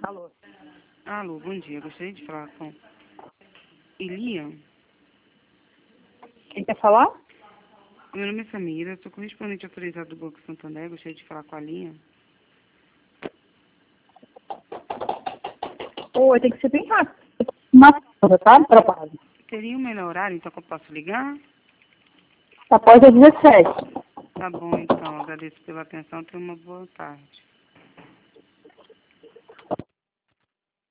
Alô? Alô, bom dia. Gostaria de falar com Elian. Quem quer falar? Meu nome é Samira, sou correspondente autorizado do Banco Santander. Gostaria de falar com a Linha. Oi, tem que ser bem rápido. Uma coisa, tá? Trabalho. Teria um melhor horário, então, que eu posso ligar? Após as 17. Tá bom, então. Agradeço pela atenção. Tenha uma boa tarde.